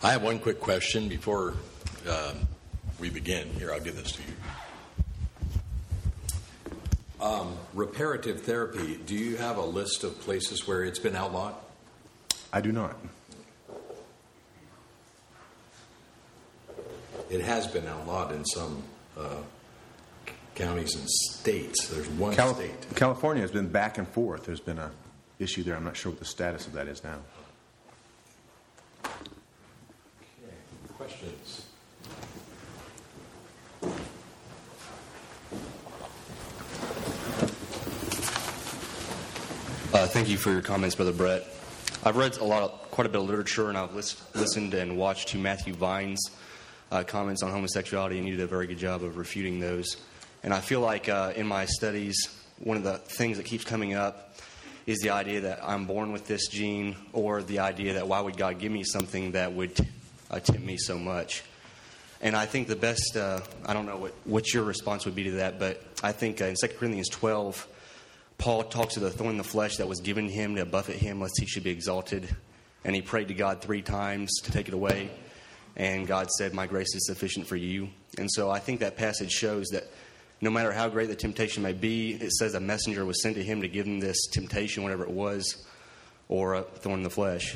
I have one quick question before we begin. Here, I'll give this to you. Reparative therapy, do you have a list of places where it's been outlawed? I do not. It has been outlawed in some counties and states. There's one state. California has been back and forth. There's been an issue there. I'm not sure what the status of that is now. Okay. Questions? Thank you for your comments, Brother Brett. I've read quite a bit of literature, and I've listened and watched to Matthew Vine's comments on homosexuality, and you did a very good job of refuting those. And I feel like in my studies, one of the things that keeps coming up is the idea that I'm born with this gene, or the idea that why would God give me something that would tempt me so much. And I think the best, I don't know what your response would be to that, but I think in 2 Corinthians 12, Paul talks of the thorn in the flesh that was given him to buffet him lest he should be exalted. And he prayed to God 3 times to take it away. And God said, my grace is sufficient for you. And so I think that passage shows that no matter how great the temptation may be, it says a messenger was sent to him to give him this temptation, whatever it was, or a thorn in the flesh.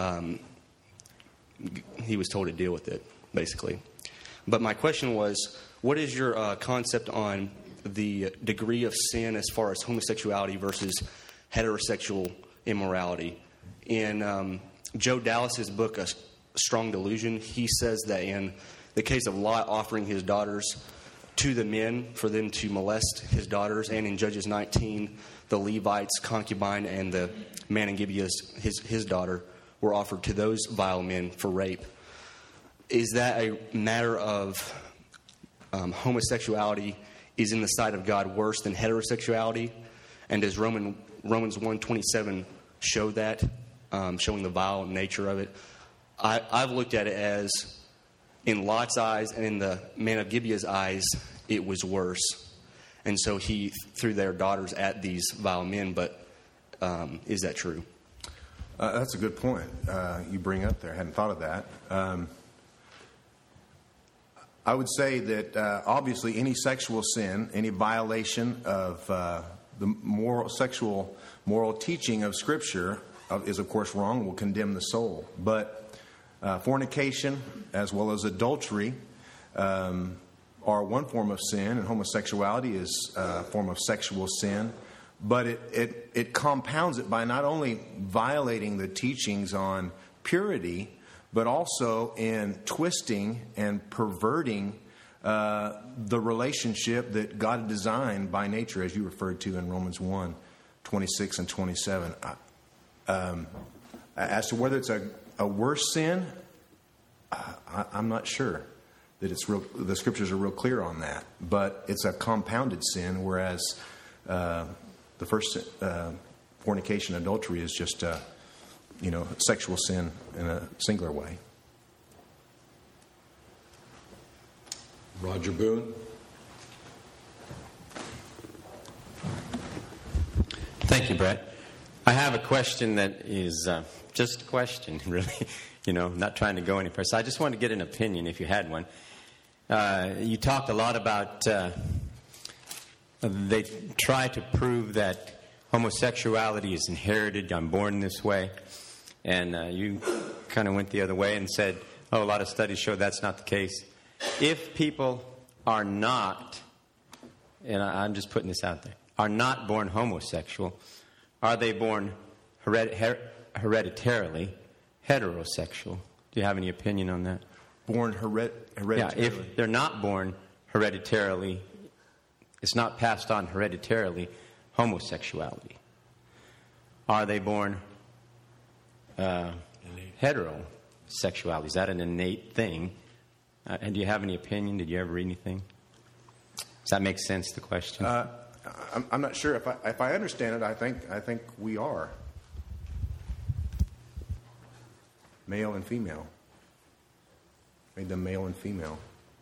He was told to deal with it, basically. But my question was, what is your concept on the degree of sin as far as homosexuality versus heterosexual immorality? In Joe Dallas's book, A Strong Delusion, he says that in the case of Lot offering his daughters to the men for them to molest his daughters, and in Judges 19, the Levites' concubine and the man in Gibeah, his daughter, were offered to those vile men for rape. Is that a matter of homosexuality is in the sight of God worse than heterosexuality? And does Romans 1:27 show that, showing the vile nature of it? I've looked at it as, in Lot's eyes and in the man of Gibeah's eyes, it was worse. And so he threw their daughters at these vile men, but is that true? That's a good point you bring up there. I hadn't thought of that. I would say that obviously any sexual sin, any violation of the sexual moral teaching of Scripture is, of course, wrong, will condemn the soul. But fornication, as well as adultery, are one form of sin, and homosexuality is a form of sexual sin. But it compounds it by not only violating the teachings on purity, but also in twisting and perverting the relationship that God designed by nature, as you referred to in Romans 1:26 and 27. As to whether it's a worse sin, I'm not sure that it's real. The Scriptures are real clear on that. But it's a compounded sin, whereas the first fornication, adultery, is just sexual sin in a singular way. Roger Boone. Thank you, Brett. I have a question that is just a question, really. Not trying to go any further. So I just wanted to get an opinion, if you had one. You talked a lot about they try to prove that homosexuality is inherited. I'm born this way. And you kind of went the other way and said, a lot of studies show that's not the case. If people are not, and I'm just putting this out there, are not born homosexual, are they born hereditarily heterosexual? Do you have any opinion on that? Born hereditarily? Yeah, if they're not born hereditarily, it's not passed on hereditarily, homosexuality. Are they born heterosexuality? Is that an innate thing? And do you have any opinion? Did you ever read anything? Does that make sense, the question? I'm not sure. If I understand it, I think we are. Male and female. Made them male and female.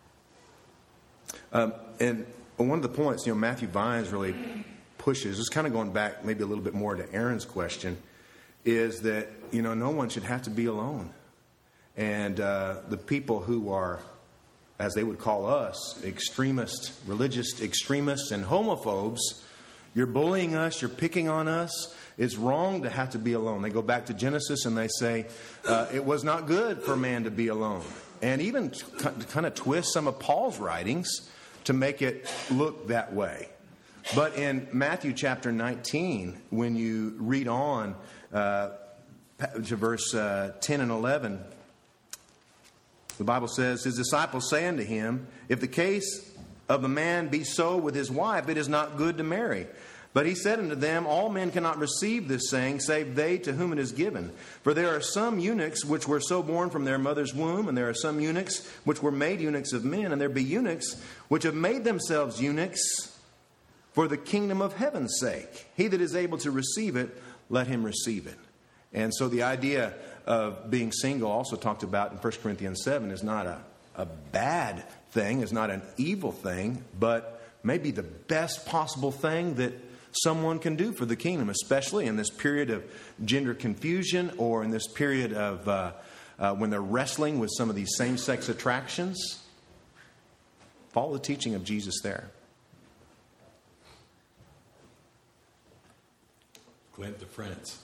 And one of the points, Matthew Vines really pushes, just kind of going back maybe a little bit more to Aaron's question, is that, no one should have to be alone. And the people who are, as they would call us, extremists, religious extremists and homophobes, you're bullying us, you're picking on us. It's wrong to have to be alone. They go back to Genesis and they say, it was not good for man to be alone. And even kind of twist some of Paul's writings to make it look that way. But in Matthew chapter 19, when you read on to verse 10 and 11, the Bible says, his disciples say unto him, if the case of a man be so with his wife, it is not good to marry. But he said unto them, all men cannot receive this saying, save they to whom it is given. For there are some eunuchs which were so born from their mother's womb, and there are some eunuchs which were made eunuchs of men, and there be eunuchs which have made themselves eunuchs for the kingdom of heaven's sake. He that is able to receive it, let him receive it. And so the idea of being single, also talked about in 1 Corinthians 7, is not a bad thing, is not an evil thing, but maybe the best possible thing that someone can do for the kingdom, especially in this period of gender confusion or in this period of when they're wrestling with some of these same-sex attractions. Follow the teaching of Jesus there. Clint to France.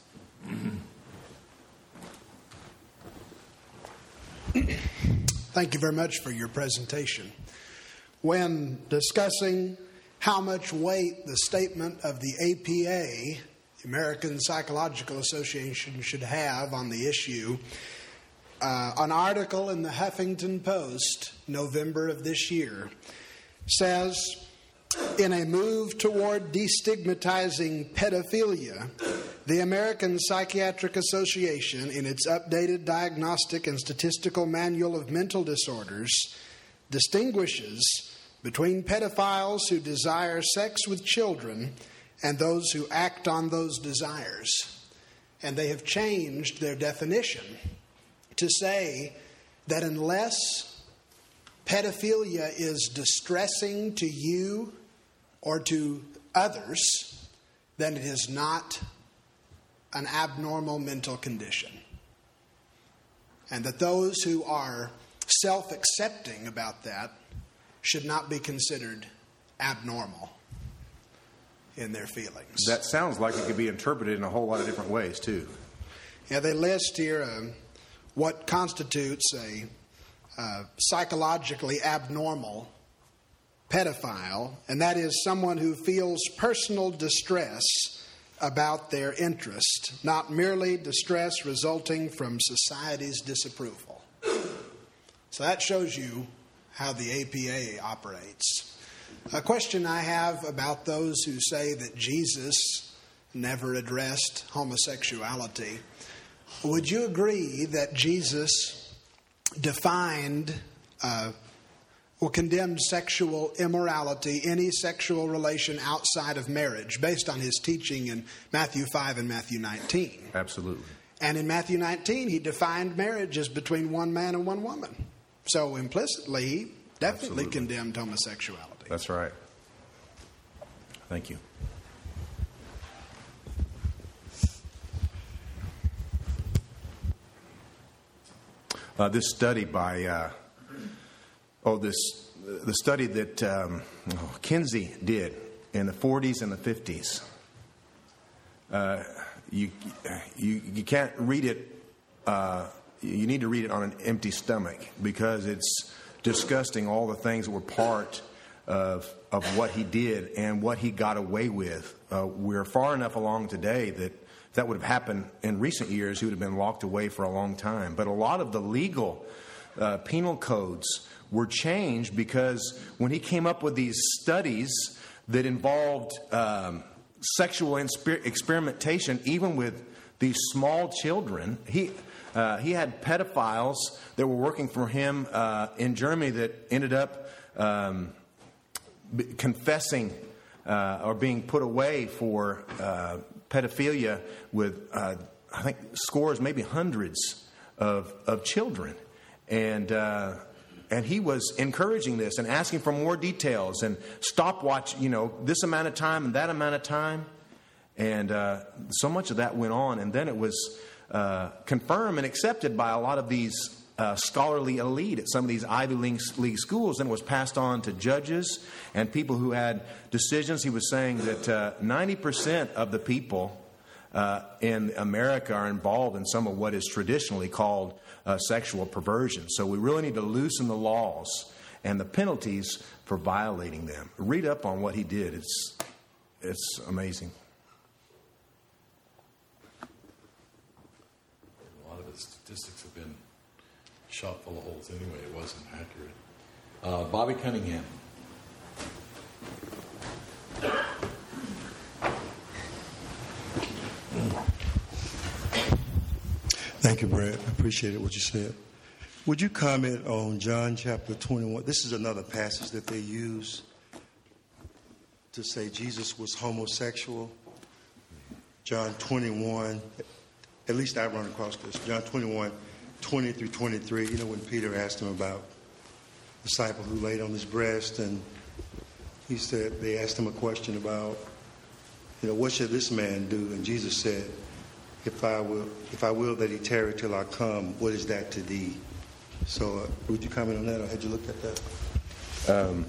Thank you very much for your presentation. When discussing how much weight the statement of the APA, the American Psychological Association, should have on the issue, an article in the Huffington Post, November of this year, says, in a move toward destigmatizing pedophilia, the American Psychiatric Association, in its updated Diagnostic and Statistical Manual of Mental Disorders, distinguishes between pedophiles who desire sex with children and those who act on those desires. And they have changed their definition to say that unless pedophilia is distressing to you or to others, then it is not an abnormal mental condition. And that those who are self-accepting about that should not be considered abnormal in their feelings. That sounds like it could be interpreted in a whole lot of different ways, too. Yeah, they list here what constitutes a psychologically abnormal pedophile, and that is someone who feels personal distress about their interest, not merely distress resulting from society's disapproval. So that shows you how the APA operates. A question I have about those who say that Jesus never addressed homosexuality. Would you agree that Jesus defined or condemned sexual immorality, any sexual relation outside of marriage, based on his teaching in Matthew 5 and Matthew 19? Absolutely. And in Matthew 19, he defined marriage as between one man and one woman. So implicitly, he definitely condemned homosexuality. That's right. Thank you. This study by the study that Kinsey did in the 40s and the 50s. You can't read it. You need to read it on an empty stomach, because it's disgusting, all the things that were part of what he did and what he got away with. We're far enough along today that if that would have happened in recent years, he would have been locked away for a long time. But a lot of the legal penal codes were changed because when he came up with these studies that involved sexual experimentation, even with these small children, he had pedophiles that were working for him in Germany that ended up confessing or being put away for pedophilia with, I think, scores, maybe hundreds of children. And he was encouraging this and asking for more details and stopwatch, this amount of time and that amount of time. And so much of that went on. And then it was confirmed and accepted by a lot of these scholarly elite at some of these Ivy League schools, and it was passed on to judges and people who had decisions. He was saying that 90% of the people in America are involved in some of what is traditionally called sexual perversion. So we really need to loosen the laws and the penalties for violating them. Read up on what he did. It's amazing. A lot of the statistics have been shot full of holes anyway. It wasn't accurate. Bobby Cunningham. Thank you, Brad. I appreciate what you said. Would you comment on John chapter 21? This is another passage that they use to say Jesus was homosexual. John 21, at least I run across this. John 21, 20 through 23. You know, when Peter asked him about the disciple who laid on his breast, and he said, they asked him a question about, what should this man do? And Jesus said, if I will that he tarry till I come, what is that to thee? So would you comment on that, or had you looked at that?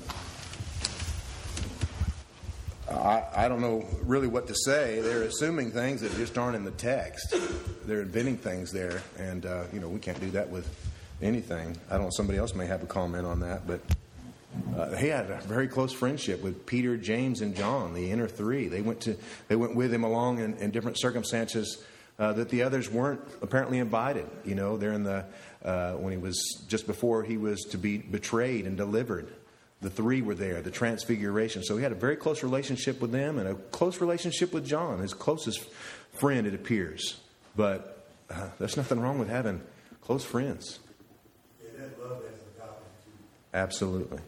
I don't know really what to say. They're assuming things that just aren't in the text. They're inventing things there, and we can't do that with anything. I don't know, somebody else may have a comment on that, but he had a very close friendship with Peter, James, and John, the inner three. They went with him along in different circumstances that the others weren't apparently invited. They're in the when he was just before he was to be betrayed and delivered. The three were there, the transfiguration. So he had a very close relationship with them and a close relationship with John, his closest friend, it appears. But there's nothing wrong with having close friends. Yeah, that love has agape too. Absolutely.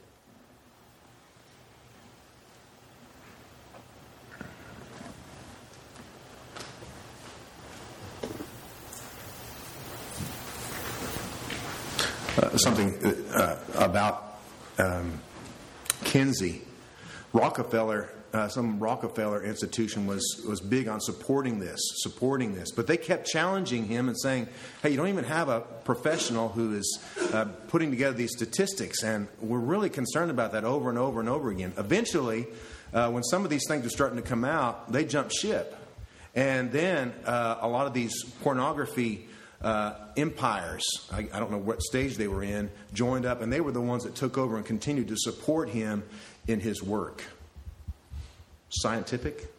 Something about Kinsey. Rockefeller, some Rockefeller institution was big on supporting this, but they kept challenging him and saying, hey, you don't even have a professional who is putting together these statistics, and we're really concerned about that over and over and over again. Eventually, when some of these things are starting to come out, they jumped ship. And then a lot of these pornography empires, I don't know what stage they were in, joined up, and they were the ones that took over and continued to support him in his work. Scientific?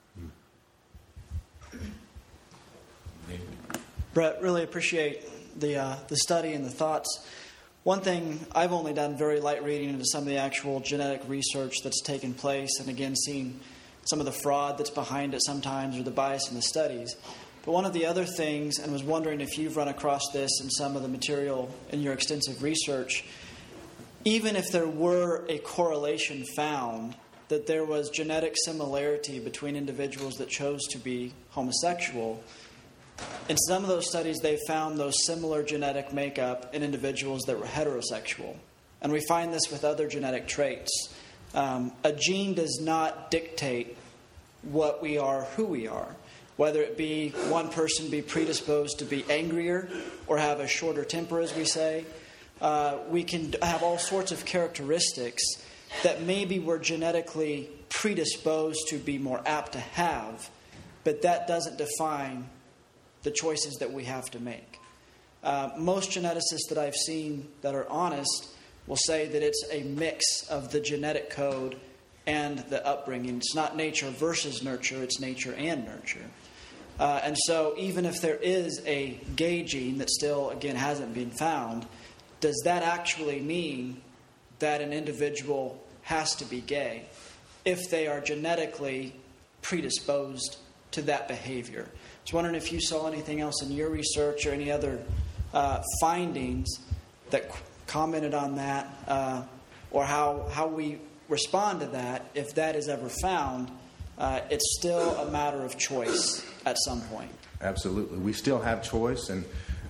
Brett, really appreciate the study and the thoughts. One thing, I've only done very light reading into some of the actual genetic research that's taken place, and again, seen some of the fraud that's behind it sometimes, or the bias in the studies. But one of the other things, and was wondering if you've run across this in some of the material in your extensive research, even if there were a correlation found that there was genetic similarity between individuals that chose to be homosexual, in some of those studies they found those similar genetic makeup in individuals that were heterosexual. And we find this with other genetic traits. A gene does not dictate what we are, who we are. Whether it be one person be predisposed to be angrier or have a shorter temper, as we say. We can have all sorts of characteristics that maybe we're genetically predisposed to be more apt to have, but that doesn't define the choices that we have to make. Most geneticists that I've seen that are honest will say that it's a mix of the genetic code and the upbringing. It's not nature versus nurture, it's nature and nurture. And so even if there is a gay gene that still, again, hasn't been found, does that actually mean that an individual has to be gay if they are genetically predisposed to that behavior? I was wondering if you saw anything else in your research or any other findings that commented on that, or how we respond to that if that is ever found. It's still a matter of choice at some point. Absolutely. We still have choice, and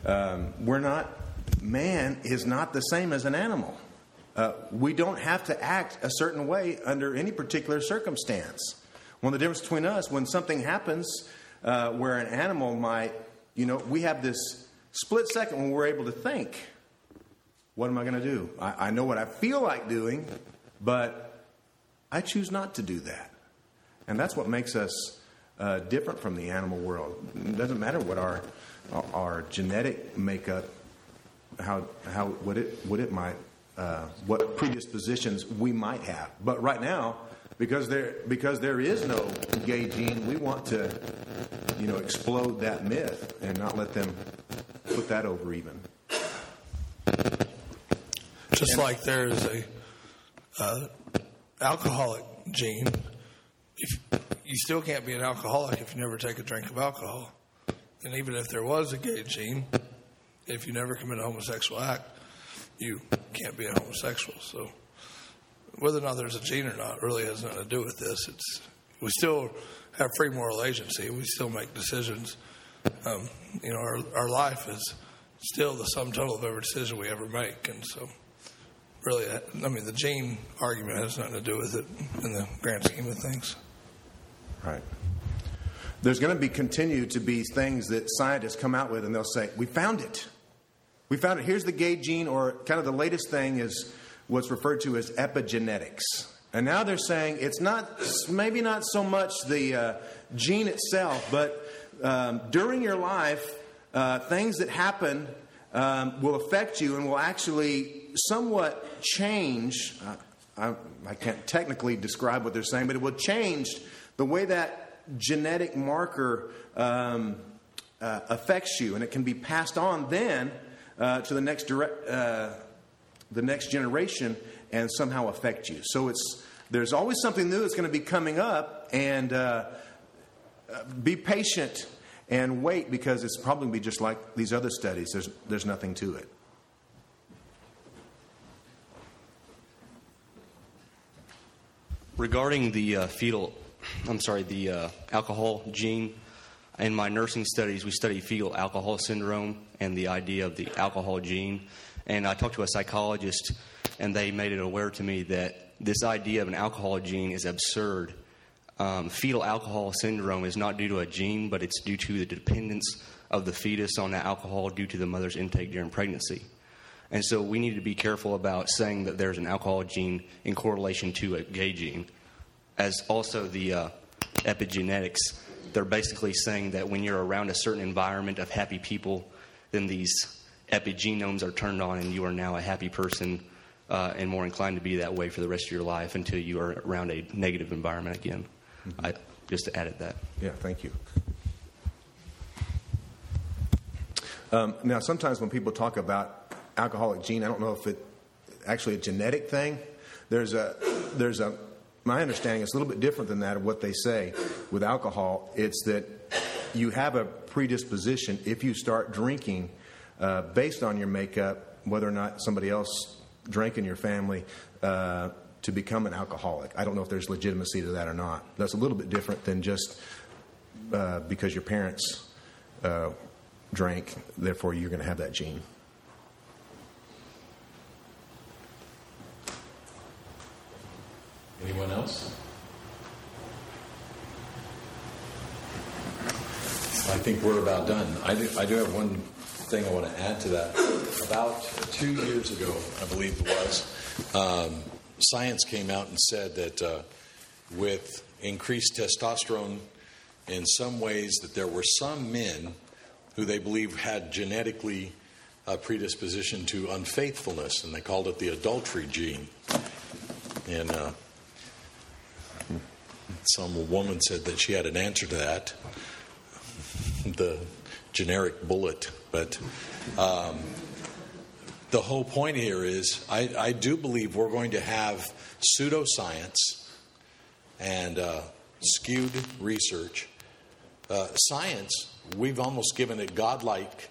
man is not the same as an animal. We don't have to act a certain way under any particular circumstance. One of the differences between us, when something happens where an animal might, we have this split second when we're able to think. what am I going to do? I know what I feel like doing, but I choose not to do that. And that's what makes us different from the animal world. It doesn't matter what our genetic makeup, what predispositions we might have. But right now, because there is no gay gene, we want to, explode that myth and not let them put that over even. Just like there's a alcoholic gene, you still can't be an alcoholic if you never take a drink of alcohol. And even if there was a gay gene, if you never commit a homosexual act, you can't be a homosexual. So whether or not there's a gene or not really has nothing to do with this. We still have free moral agency. We still make decisions. Our life is still the sum total of every decision we ever make. And so really, the gene argument has nothing to do with it in the grand scheme of things. Right. There's going to continue to be things that scientists come out with, and they'll say, we found it. We found it. Here's the gay gene, or kind of the latest thing is what's referred to as epigenetics. And now they're saying it's maybe not so much the gene itself, but during your life, things that happen will affect you and will actually somewhat change. I can't technically describe what they're saying, but it will change the way that genetic marker affects you, and it can be passed on then to the next generation and somehow affect you. So there's always something new that's going to be coming up, and be patient and wait, because it's probably going to be just like these other studies. There's nothing to it. Regarding the alcohol gene, in my nursing studies, we studied fetal alcohol syndrome and the idea of the alcohol gene. And I talked to a psychologist, and they made it aware to me that this idea of an alcohol gene is absurd. Fetal alcohol syndrome is not due to a gene, but it's due to the dependence of the fetus on that alcohol due to the mother's intake during pregnancy. And so we need to be careful about saying that there's an alcohol gene in correlation to a gay gene. As also the epigenetics, they're basically saying that when you're around a certain environment of happy people, then these epigenomes are turned on and you are now a happy person and more inclined to be that way for the rest of your life until you are around a negative environment again. Mm-hmm. I just added that. Yeah, thank you. Now, sometimes when people talk about alcoholic gene, I don't know if it's actually a genetic thing. My understanding is a little bit different than that of what they say with alcohol. It's that you have a predisposition if you start drinking based on your makeup, whether or not somebody else drank in your family, to become an alcoholic. I don't know if there's legitimacy to that or not. That's a little bit different than just because your parents drank, therefore you're going to have that gene. Anyone else? I think we're about done. I do have one thing I want to add to that. About 2 years ago, I believe it was, science came out and said that with increased testosterone, in some ways that there were some men who they believe had genetically a predisposition to unfaithfulness, and they called it the adultery gene. And some woman said that she had an answer to that, the generic bullet. But the whole point here is I do believe we're going to have pseudoscience and skewed research. Science, we've almost given it godlike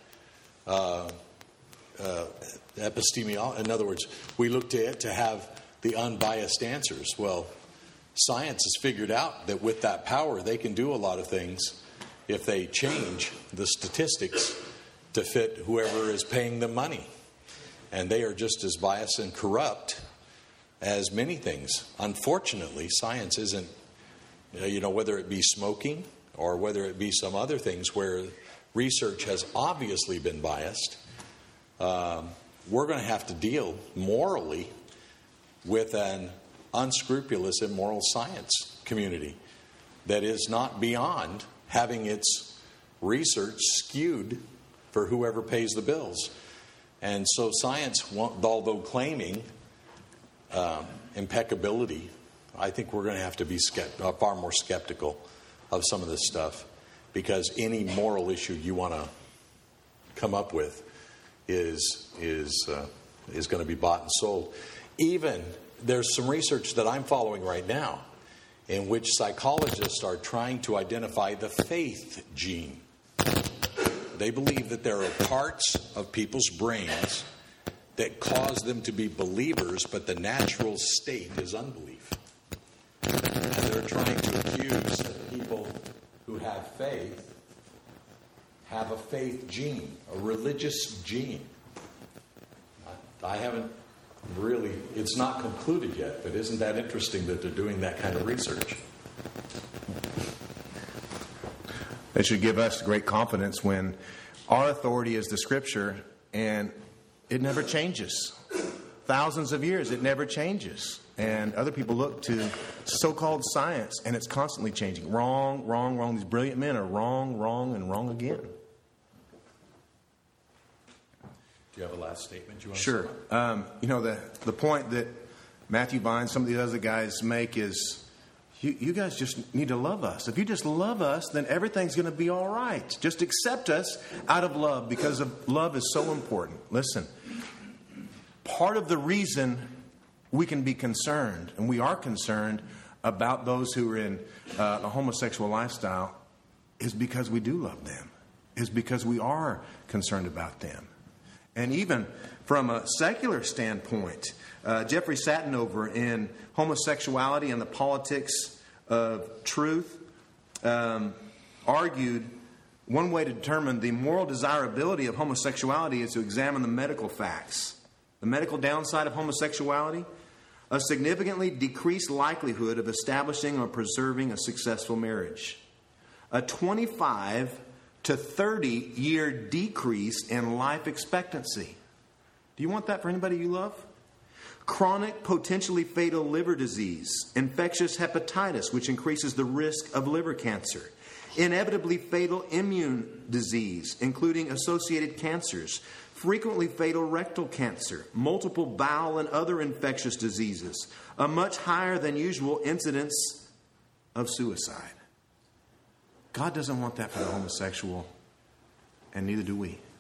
epistemology. In other words, we look to it to have the unbiased answers. Well, science has figured out that with that power, they can do a lot of things if they change the statistics to fit whoever is paying them money. And they are just as biased and corrupt as many things. Unfortunately, science isn't, whether it be smoking or whether it be some other things where research has obviously been biased. we're going to have to deal morally with an unscrupulous, immoral science community that is not beyond having its research skewed for whoever pays the bills. And so science, although claiming impeccability, I think we're going to have to be far more skeptical of some of this stuff, because any moral issue you want to come up with is going to be bought and sold. Even there's some research that I'm following right now in which psychologists are trying to identify the faith gene. They believe that there are parts of people's brains that cause them to be believers, but the natural state is unbelief. And they're trying to accuse people who have faith have a faith gene, a religious gene. I haven't really, it's not concluded yet, but isn't that interesting that they're doing that kind of research? It should give us great confidence when our authority is the Scripture, and it never changes. Thousands of years, it never changes. And other people look to so-called science, and it's constantly changing. Wrong, wrong, wrong. These brilliant men are wrong, wrong, and wrong again. Do you have a last statement you want to Sure. The point that Matthew Vine, some of the other guys make is, you guys just need to love us. If you just love us, then everything's going to be all right. Just accept us out of love, because love is so important. Listen, part of the reason we can be concerned, and we are concerned about those who are in a homosexual lifestyle, is because we do love them, is because we are concerned about them. And even from a secular standpoint, Jeffrey Satinover in Homosexuality and the Politics of Truth argued one way to determine the moral desirability of homosexuality is to examine the medical facts. The medical downside of homosexuality: a significantly decreased likelihood of establishing or preserving a successful marriage, a 25 to 30-year decrease in life expectancy. Do you want that for anybody you love? Chronic, potentially fatal liver disease, infectious hepatitis, which increases the risk of liver cancer, inevitably fatal immune disease, including associated cancers, frequently fatal rectal cancer, multiple bowel and other infectious diseases, a much higher than usual incidence of suicide. God doesn't want that for the homosexual, and neither do we.